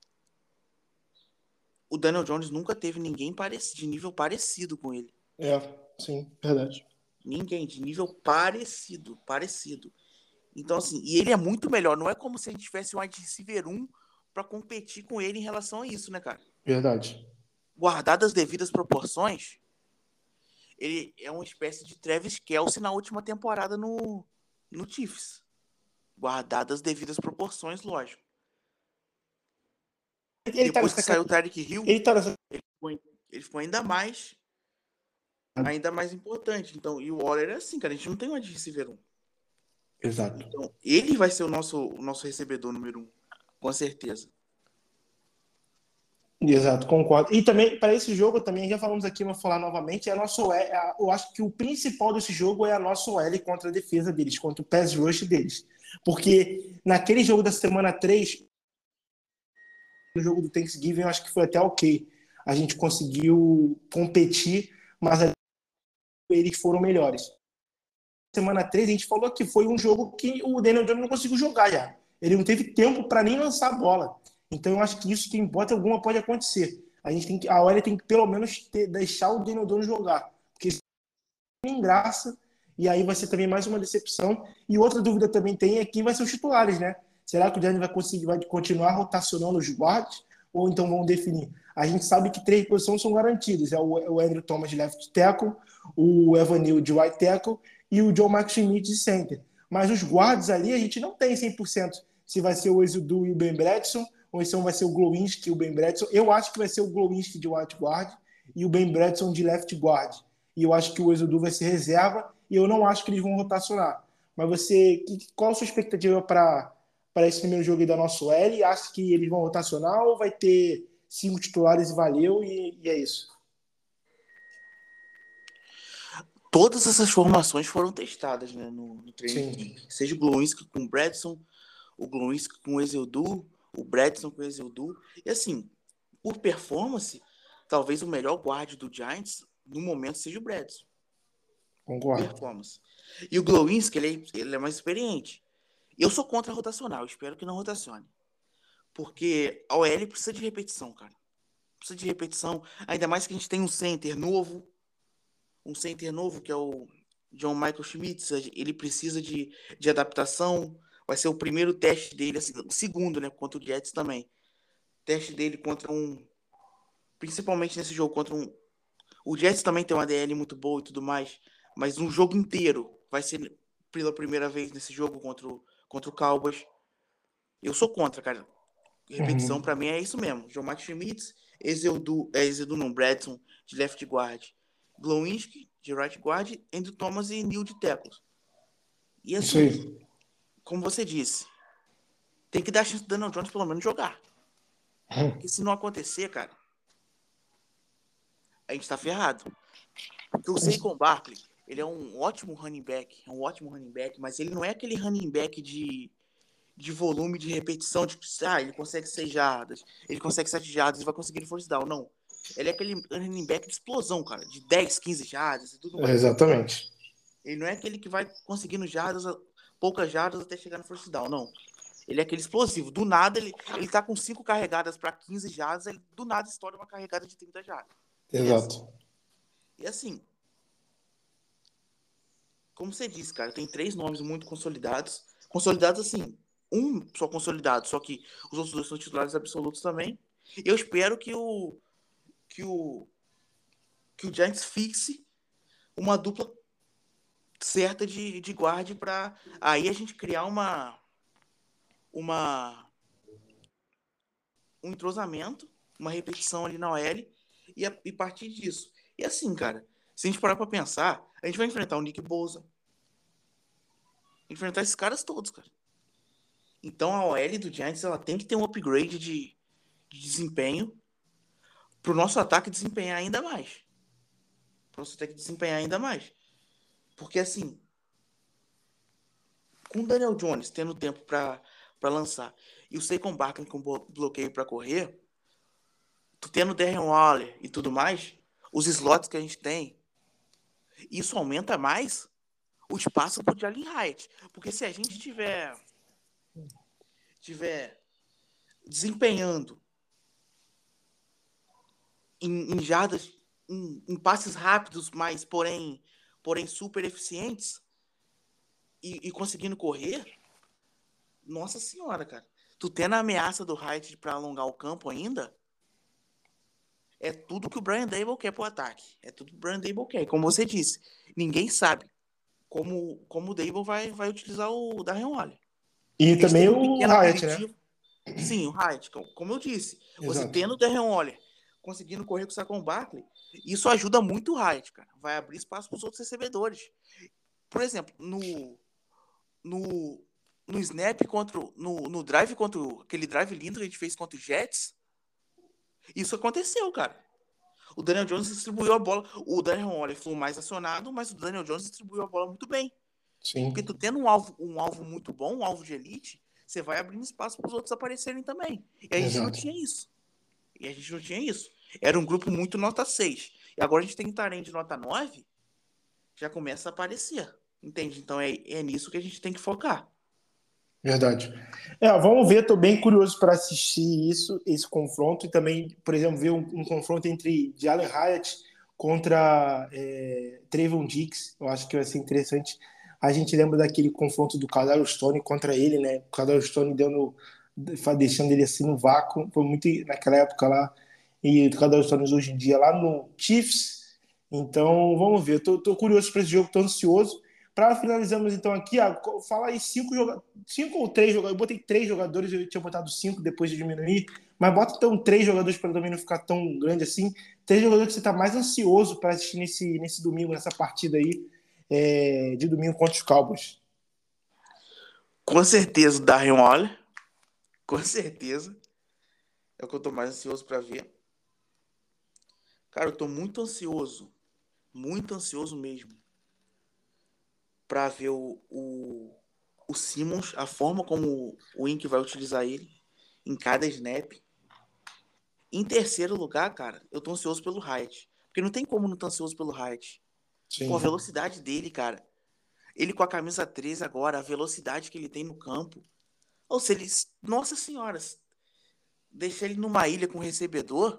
o Daniel Jones nunca teve ninguém parecido, de nível parecido com ele. É, sim, verdade. Ninguém de nível parecido, parecido. Então, assim, e ele é muito melhor. Não é como se a gente tivesse um wide receiver um pra competir com ele em relação a isso, né, cara? Verdade. Guardadas as devidas proporções, ele é uma espécie de Travis Kelce na última temporada no, no Chiefs. Guardadas as devidas proporções, lógico. Ele tá Depois que nessa... saiu o Tyreek Hill, ele tá nessa... ele ficou, ele ficou ainda mais ainda mais importante. Então, e o Waller é assim, cara, a gente não tem um wide receiver um. Exato. Então, ele vai ser o nosso, o nosso recebedor número um, com certeza. Exato, concordo. E também, para esse jogo, também já falamos aqui, vou falar novamente, é nosso, é, eu acho que o principal desse jogo é a nossa O L contra a defesa deles, contra o pass rush deles. Porque naquele jogo da semana três, no jogo do Thanksgiving, eu acho que foi até ok. A gente conseguiu competir, mas eles foram melhores. Semana três, a gente falou que foi um jogo que o Daniel Jones não conseguiu jogar já. Ele não teve tempo para nem lançar a bola. Então eu acho que isso, que em hipótese alguma, pode acontecer. A gente tem que, a O L tem que pelo menos ter, deixar o Daniel Jones jogar, porque isso não tem graça, e aí vai ser também mais uma decepção. E outra dúvida também tem é quem vai ser os titulares, né? Será que o Giants vai conseguir, vai continuar rotacionando os guards, ou então vão definir? A gente sabe que três posições são garantidas: é o Andrew Thomas de left tackle, o Evan Neal de right tackle e o John Max Schmidt de center. Mas os guards ali a gente não tem cem por cento se vai ser o Exudu e o Ben Bredson, ou então vai ser o Glowinski e o Ben Bredson. Eu acho que vai ser o Glowinski de right guard e o Ben Bredson de left guard. E eu acho que o Exudu vai ser reserva, e eu não acho que eles vão rotacionar. Mas você, qual a sua expectativa para para esse primeiro jogo aí da nossa O L? Acha que eles vão rotacionar ou vai ter cinco titulares e valeu, e, e é isso? Todas essas formações foram testadas, né, no, no treino. Sim. Seja o Glowinski com o Bredson, o Glowinski com o Exildu, o Bredson com o Exildu. E assim, por performance, talvez o melhor guarda do Giants no momento seja o Bredson. Concordo. Performance. E o Glowinski, ele, ele é mais experiente. Eu sou contra a rotacional, espero que não rotacione. Porque a O L precisa de repetição, cara. Precisa de repetição. Ainda mais que a gente tem um center novo. Um center novo, que é o John Michael Schmitz. Ele precisa de, de adaptação. Vai ser o primeiro teste dele. Assim, o segundo, né? Contra o Jets também. Teste dele contra um... Principalmente nesse jogo contra um... O Jets também tem uma D L muito boa e tudo mais. Mas um jogo inteiro vai ser pela primeira vez nesse jogo contra o, contra o Cowboys. Eu sou contra, cara. Repetição, Uhum. pra mim, é isso mesmo. John Max Schmitz, Exildu, é Exildu não, Bredson, de left guard. Glowinski, de right guard, Andrew Thomas e Neal de tackles. E Isso assim, aí. como você disse, tem que dar a chance do Daniel Jones pelo menos jogar. Porque se não acontecer, cara, a gente tá ferrado. Porque o Saquon Barkley, ele é um ótimo running back, é um ótimo running back, mas ele não é aquele running back de... de volume de repetição, de ah, ele consegue seis jardas, ele consegue sete jardas, ele vai conseguir force down. Não. Ele é aquele running back de explosão, cara, de dez, quinze jardas e tudo É, mais. exatamente. Ele não é aquele que vai conseguindo jardas, poucas jardas até chegar no force down, não. Ele é aquele explosivo. Do nada, ele, ele tá com cinco carregadas para quinze jardas, ele do nada estoura uma carregada de trinta jardas. Exato. E assim, como você disse, cara, tem três nomes muito consolidados. Consolidados, assim, um só consolidado, só que os outros dois são titulares absolutos também. Eu espero que o que o que o Giants fixe uma dupla certa de, de guarde para aí a gente criar uma, uma um entrosamento, uma repetição ali na O L e, a, e partir disso. E assim, cara, se a gente parar para pensar, a gente vai enfrentar o Nick Bosa, enfrentar esses caras todos, cara. Então a O L do Giants ela tem que ter um upgrade de, de desempenho para o nosso ataque desempenhar ainda mais. Para você ter que desempenhar ainda mais. Porque assim, com o Daniel Jones tendo tempo para lançar e o Saquon Barkley com bloqueio para correr, tu tendo o Darren Waller e tudo mais, os slots que a gente tem, isso aumenta mais o espaço pro Jalen Hyatt. Porque se a gente tiver tiver desempenhando em, em jardas, em, em passes rápidos, mas porém, porém super eficientes e, e conseguindo correr, nossa senhora, cara. Tu tendo a ameaça do Hyatt para alongar o campo ainda, é tudo que o Brian Daboll quer pro ataque. É tudo que o Brian Daboll quer. Como você disse, ninguém sabe como, como o Daboll vai, vai utilizar o Darren Waller. E Eles também têm um o pequeno Hyatt, né? aperitivo. Sim, o Hyatt, como eu disse. Você Exato. tendo o Darren Waller conseguindo correr com o Saquon Barkley, isso ajuda muito o Hyatt, cara. Vai abrir espaço para os outros recebedores. Por exemplo, no, no, no snap contra no, no drive contra aquele drive lindo que a gente fez contra os Jets, isso aconteceu, cara. O Daniel Jones distribuiu a bola. O Darren Waller foi o mais acionado, mas o Daniel Jones distribuiu a bola muito bem. Sim. Porque tu tendo um alvo, um alvo muito bom, um alvo de elite, você vai abrindo espaço para os outros aparecerem também. E a gente Exato. não tinha isso. E a gente não tinha isso. Era um grupo muito nota seis. E agora a gente tem um Tyrande de nota nove, já começa a aparecer. Entende? Então é, é nisso que a gente tem que focar. Verdade. É, vamos ver, estou bem curioso para assistir isso, esse confronto, e também, por exemplo, ver um, um confronto entre Jalen Hyatt contra é, Trevon Diggs. Eu acho que vai ser interessante. A gente lembra daquele confronto do Kadarius Toney contra ele, né? O Kadarius Toney dando, deixando ele assim no vácuo, foi muito naquela época lá. E o Kadarius Toney hoje em dia lá no Chiefs. Então, vamos ver. Estou curioso para esse jogo, estou ansioso. Para finalizarmos então aqui, ah, fala aí cinco, joga... cinco ou três jogadores. Eu botei três jogadores, eu tinha botado cinco depois de diminuir, mas bota então três jogadores para também não ficar tão grande assim. Três jogadores que você está mais ansioso para assistir nesse, nesse domingo, nessa partida aí é, de domingo contra os Cowboys. Com certeza o Darren Waller. Com certeza. É o que eu tô mais ansioso para ver. Cara, eu tô muito ansioso. Muito ansioso mesmo. Para ver o, o, o Simmons, a forma como o Inc vai utilizar ele em cada snap. Em terceiro lugar, cara, eu tô ansioso pelo Hyatt. Porque não tem como não estar ansioso pelo Hyatt. Pô, a velocidade dele, cara. Ele com a camisa treze agora, a velocidade que ele tem no campo. Ou se ele... Nossa senhora, deixa ele numa ilha com o recebedor,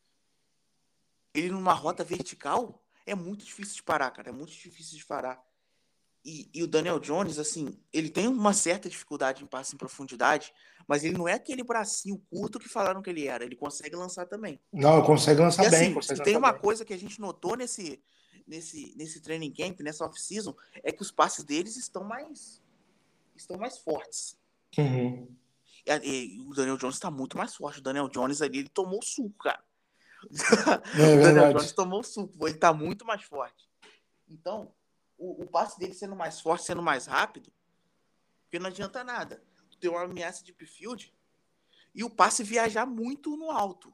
ele numa rota vertical, é muito difícil de parar, cara. É muito difícil de parar. E, e o Daniel Jones, assim, ele tem uma certa dificuldade em passe em profundidade, mas ele não é aquele bracinho curto que falaram que ele era. Ele consegue lançar também. Não, consegue lançar E bem, assim, consegue se tem lançar uma bem. coisa que a gente notou nesse, nesse, nesse training camp, nessa off-season, é que os passes deles estão mais, estão mais fortes. Uhum. E, e, o Daniel Jones está muito mais forte. O Daniel Jones ali, ele tomou o suco, cara. É O Daniel verdade. Jones tomou o suco, ele tá muito mais forte. Então, o, o passe dele sendo mais forte, sendo mais rápido, porque não adianta nada. Tu tem uma ameaça de upfield e o passe viajar muito no alto.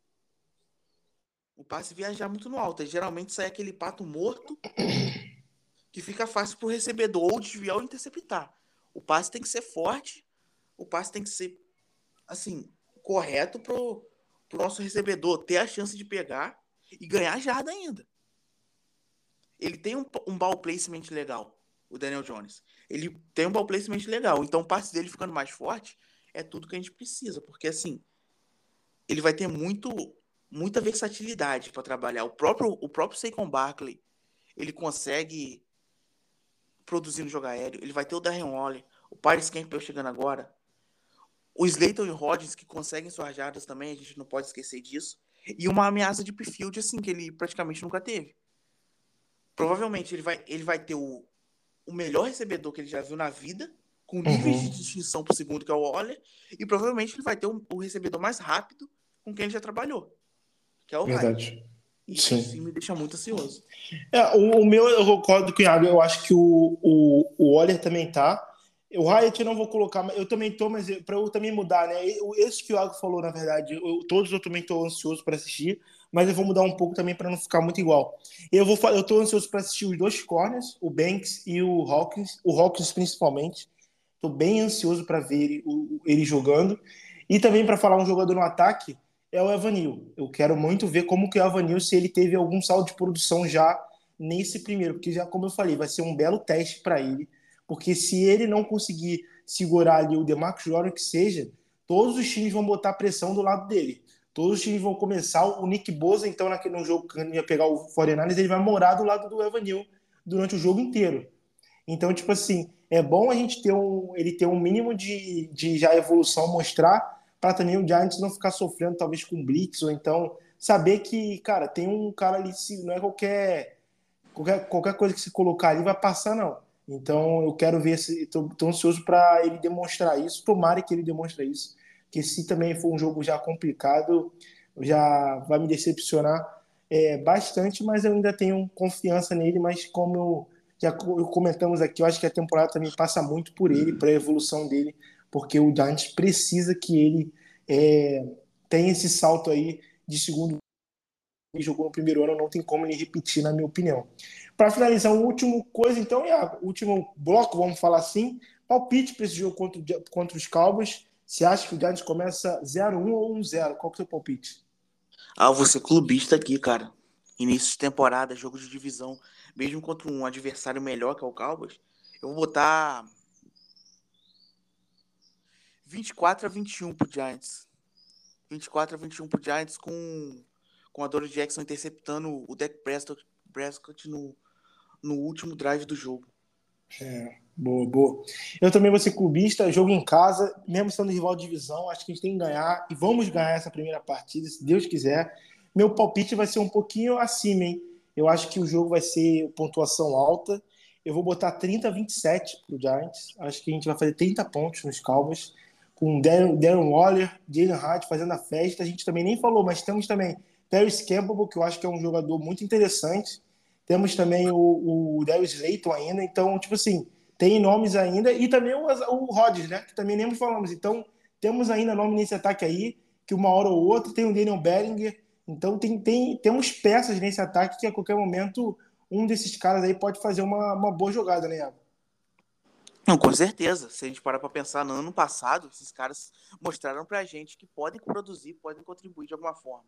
O passe viajar muito no alto. E geralmente sai aquele pato morto que fica fácil pro recebedor ou desviar ou interceptar. O passe tem que ser forte, o passe tem que ser, assim, correto pro, pro nosso recebedor ter a chance de pegar e ganhar jarda ainda. Ele tem um, um ball placement legal, o Daniel Jones. Ele tem um ball placement legal. Então o passe dele ficando mais forte é tudo que a gente precisa. Porque assim, ele vai ter muito, muita versatilidade para trabalhar. O próprio, o próprio Saquon Barkley, ele consegue produzir no jogo aéreo. Ele vai ter o Darren Waller, o Paris Campbell chegando agora. O Slayton e o Rodgers, que conseguem suas jardas também, a gente não pode esquecer disso. E uma ameaça de upfield, assim, que ele praticamente nunca teve. provavelmente ele vai, ele vai ter o, o melhor recebedor que ele já viu na vida, com níveis de Uhum. distinção pro segundo, que é o Waller, e provavelmente ele vai ter o, o recebedor mais rápido com quem ele já trabalhou, que é o Hyde. Verdade. Isso sim Sim. me deixa muito ansioso. É, o, o meu, eu concordo com o Iago. Eu acho que o, o, o Waller também tá. O Hyatt eu não vou colocar, mas eu também tô, mas para eu também mudar, né? E- o- Esse que o Iago falou, na verdade, eu- todos eu também tô ansioso para assistir, mas eu vou mudar um pouco também para não ficar muito igual. Eu vou, fa- eu tô ansioso para assistir os dois corners, o Banks e o Hawkins, o Hawkins principalmente. Tô bem ansioso para ver ele, o- ele jogando. E também para falar um jogador no ataque é o Evanil. Eu quero muito ver como que é o Evanil, se ele teve algum saldo de produção já nesse primeiro, porque já como eu falei, vai ser um belo teste para ele, porque se ele não conseguir segurar ali o DeMarcus Jordan que seja, todos os times vão botar pressão do lado dele. Todos os times vão começar. O Nick Bosa, então, naquele jogo que ia pegar o quarenta e nove, ele vai morar do lado do Evanil durante o jogo inteiro. Então, tipo assim, é bom a gente ter um, ele ter um mínimo de, de já evolução, mostrar, para também o Giants não ficar sofrendo, talvez, com blitz, ou então saber que, cara, tem um cara ali, se não é qualquer, qualquer, qualquer coisa que se colocar ali vai passar, não. Então, eu quero ver, estou ansioso para ele demonstrar isso, tomara que ele demonstre isso, que se também for um jogo já complicado, já vai me decepcionar é, bastante, mas eu ainda tenho confiança nele, mas como eu já comentamos aqui, eu acho que a temporada também passa muito por ele, para a evolução dele, porque o Giants precisa que ele é, tenha esse salto aí de segundo. Ele jogou no primeiro ano, não tem como ele repetir, na minha opinião. Para finalizar, o último coisa, então, é o último bloco, vamos falar assim, palpite para esse jogo contra, contra os Cowboys. Você acha que o Giants começa zero a um ou um a zero? Qual que é o seu palpite? Ah, eu vou ser clubista aqui, cara. Início de temporada, jogo de divisão, mesmo contra um adversário melhor que é o Cowboys, eu vou botar vinte e quatro a vinte e um pro Giants. vinte e quatro a vinte e um pro Giants com, com a Dory Jackson interceptando o Dak Prescott, Prescott no, no último drive do jogo. É, boa, boa. Eu também vou ser clubista, jogo em casa, mesmo sendo rival de divisão, acho que a gente tem que ganhar e vamos ganhar essa primeira partida, se Deus quiser. Meu palpite vai ser um pouquinho acima, hein? Eu acho que o jogo vai ser pontuação alta. Eu vou botar trinta a vinte e sete pro Giants. Acho que a gente vai fazer trinta pontos nos Cowboys, com Darren, Darren Waller, Jalen Hurts fazendo a festa. A gente também nem falou, mas temos também Paris Campbell, que eu acho que é um jogador muito interessante. Temos também o, o Darius Slayton ainda, então, tipo assim, tem nomes ainda, e também o, o Rodgers, né? Que também nem falamos. Então, temos ainda nome nesse ataque aí, que uma hora ou outra tem o Daniel Bellinger. Então, tem, tem, temos peças nesse ataque que a qualquer momento um desses caras aí pode fazer uma, uma boa jogada, né, Iago? Não, com certeza. Se a gente parar pra pensar, no ano passado, esses caras mostraram pra gente que podem produzir, podem contribuir de alguma forma.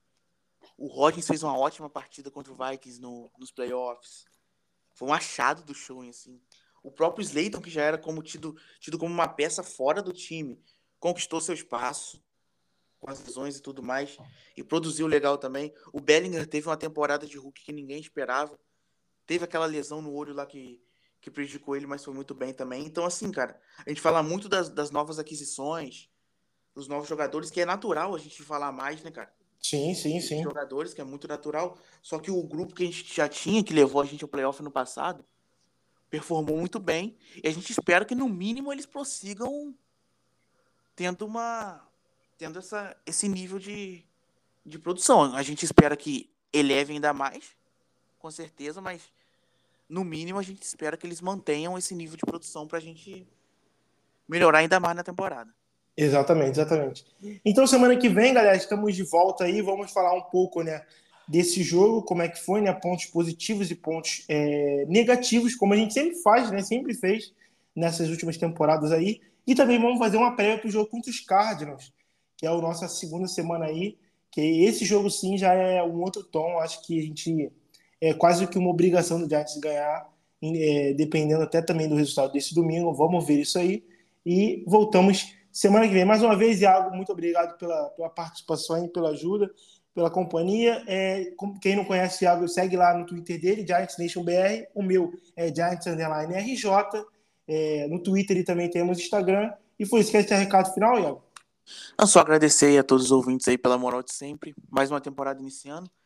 O Rodgers fez uma ótima partida contra o Vikings no, nos playoffs. Foi um achado do show, assim. O próprio Slayton, que já era como tido, tido como uma peça fora do time, conquistou seu espaço com as lesões e tudo mais, e produziu legal também. O Bellinger teve uma temporada de Hulk que ninguém esperava. Teve aquela lesão no olho lá que, que prejudicou ele, mas foi muito bem também. Então, assim, cara, a gente fala muito das, das novas aquisições, dos novos jogadores, que é natural a gente falar mais, né, cara? Sim, sim, Desses sim. jogadores, que é muito natural. Só que o grupo que a gente já tinha, que levou a gente ao playoff no passado, performou muito bem. E a gente espera que, no mínimo, eles prossigam tendo uma tendo essa, esse nível de, de produção. A gente espera que eleve ainda mais, com certeza, mas no mínimo a gente espera que eles mantenham esse nível de produção para a gente melhorar ainda mais na temporada. Exatamente, exatamente. Então, semana que vem, galera, estamos de volta aí. Vamos falar um pouco, né, desse jogo, como é que foi, né? Pontos positivos e pontos é, negativos, como a gente sempre faz, né? Sempre fez nessas últimas temporadas aí. E também vamos fazer uma prévia para o jogo contra os Cardinals, que é a nossa segunda semana aí. Que esse jogo, sim, já é um outro tom. Acho que a gente é quase que uma obrigação do Giants ganhar, é, dependendo até também do resultado desse domingo. Vamos ver isso aí. E voltamos semana que vem. Mais uma vez, Iago, muito obrigado pela, pela participação e pela ajuda, pela companhia. É, quem não conhece o Iago, segue lá no Twitter dele, Giants Nation B R. O meu é Giants Underline R J. É, no Twitter e também temos Instagram. E foi isso. Quer ter recado final, Iago? Não só agradecer a todos os ouvintes aí pela moral de sempre. Mais uma temporada iniciando.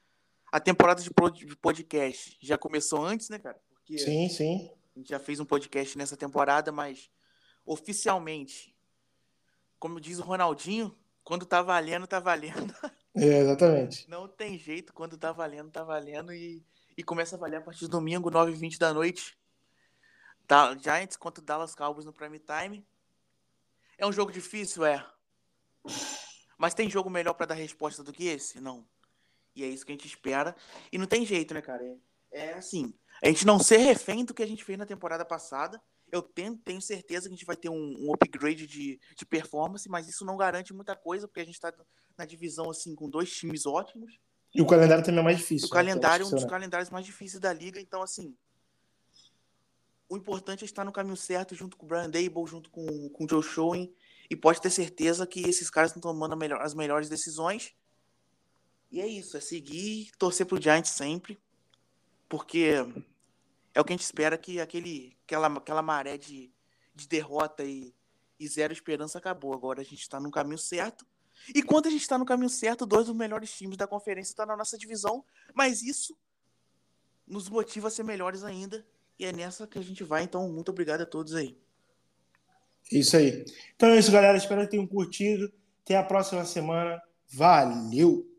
a temporada de podcast já começou antes, né, cara? Porque Sim, sim. a gente já fez um podcast nessa temporada, mas oficialmente, como diz o Ronaldinho, quando tá valendo, tá valendo. É, exatamente. Não tem jeito, quando tá valendo, tá valendo. E, e começa a valer a partir do domingo, nove e vinte da noite. Tá, Giants contra o Dallas Cowboys no Prime Time. É um jogo difícil, é. Mas tem jogo melhor pra dar resposta do que esse? Não. E é isso que a gente espera. E não tem jeito, né, cara? É, é assim, a gente não ser refém do que a gente fez na temporada passada. Eu tenho, tenho certeza que a gente vai ter um, um upgrade de, de performance, mas isso não garante muita coisa, porque a gente tá na divisão, assim, com dois times ótimos. E o calendário também é mais O difícil, né? calendário é um dos Né? calendários mais difíceis da liga, então, assim, o importante é estar no caminho certo, junto com o Brian Daboll, junto com, com o Joe Schoen, e pode ter certeza que esses caras estão tomando a melhor, as melhores decisões. E é isso, é seguir, torcer pro Giants sempre, porque é o que a gente espera, que aquele, aquela, aquela maré de, de derrota e, e zero esperança acabou. Agora a gente está no caminho certo. E quando a gente está no caminho certo, dois dos melhores times da conferência estão na nossa divisão, mas isso nos motiva a ser melhores ainda. E é nessa que a gente vai, então muito obrigado a todos aí. Isso aí. Então é isso, galera. Espero que tenham curtido. Até a próxima semana. Valeu!